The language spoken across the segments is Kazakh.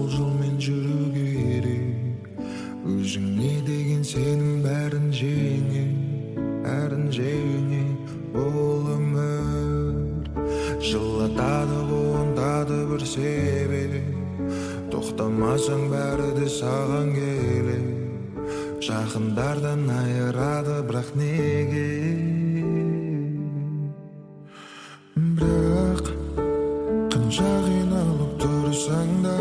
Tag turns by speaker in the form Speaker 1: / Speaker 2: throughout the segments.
Speaker 1: жолмен жүру керек. Өзіңе деген сенің бәрін жеңе бұл өмір. Жылатады қуантады бір себеп, тоқтамасаң бәрі де саған келе. Жақындардан айырады бірақ неге? Бірақ қанша қиналып тұрсаң да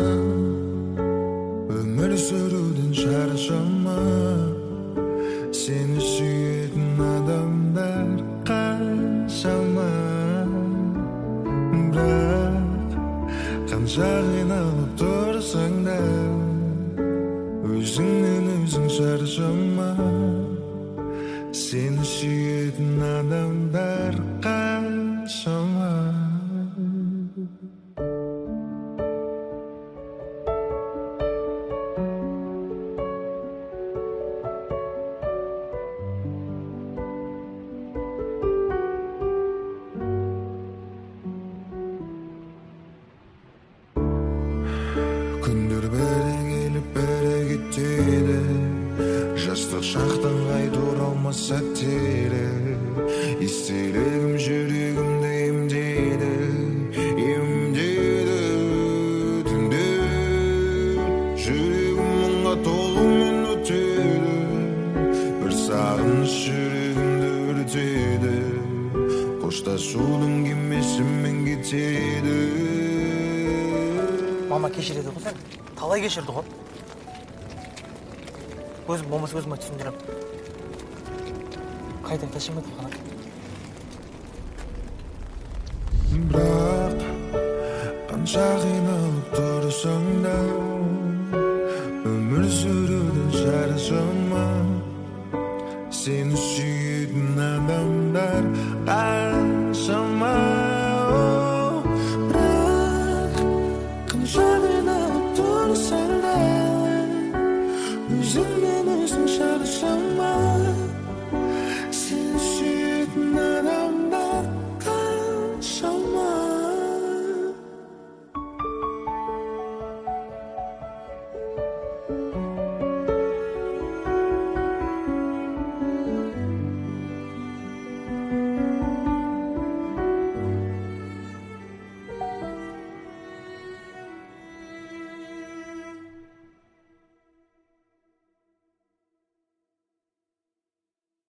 Speaker 1: өмір сүруден шаршама. Сені сүйетін адамдар қаншама. Бірақ қанша қиналып тұрсаң да өзіңнен өзің шаршама. Сені сүйетін адамдар қаншама. Күндер бәрі келіп бәрі кетеді, жастық шақтан қайта оралмас сәттері. Естелігім жүрегімді емдеді түндер. Жүрегім мұңға толумен өтеді, бір сағыныш жүрегімді өртеді. Қоштасудың кемесімен кетеді.
Speaker 2: Мама кешіреді ғой сен, талай кешірді ғой. Өзім болмаса өзіме түсіндірем. Қайта ташымады қана.
Speaker 1: Бірақ қанша қиналып тұрсаң да өмір сүруден шаршама. Сені сүйетін адамдар